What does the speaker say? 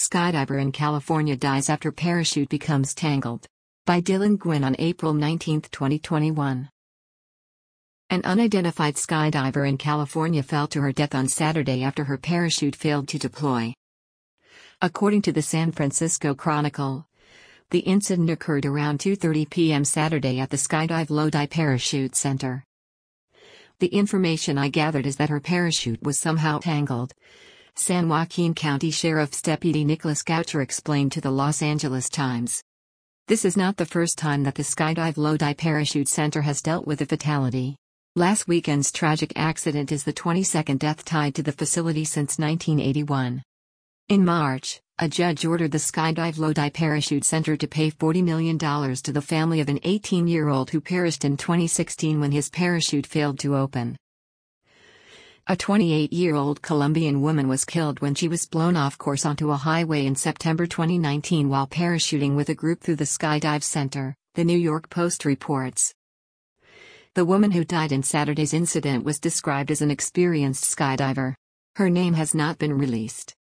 Skydiver in California dies after parachute becomes tangled. By Dylan Gwynn on April 19, 2021. An unidentified skydiver in California fell to her death on Saturday after her parachute failed to deploy. According to the San Francisco Chronicle, the incident occurred around 2:30 p.m. Saturday at the Skydive Lodi Parachute Center. The information I gathered is that her parachute was somehow tangled, San Joaquin County Sheriff's Deputy Nicholas Goucher explained to the Los Angeles Times. This is not the first time that the Skydive Lodi Parachute Center has dealt with a fatality. Last weekend's tragic accident is the 22nd death tied to the facility since 1981. In March, a judge ordered the Skydive Lodi Parachute Center to pay $40 million to the family of an 18-year-old who perished in 2016 when his parachute failed to open. A 28-year-old Colombian woman was killed when she was blown off course onto a highway in September 2019 while parachuting with a group through the Skydive Center, the New York Post reports. The woman who died in Saturday's incident was described as an experienced skydiver. Her name has not been released.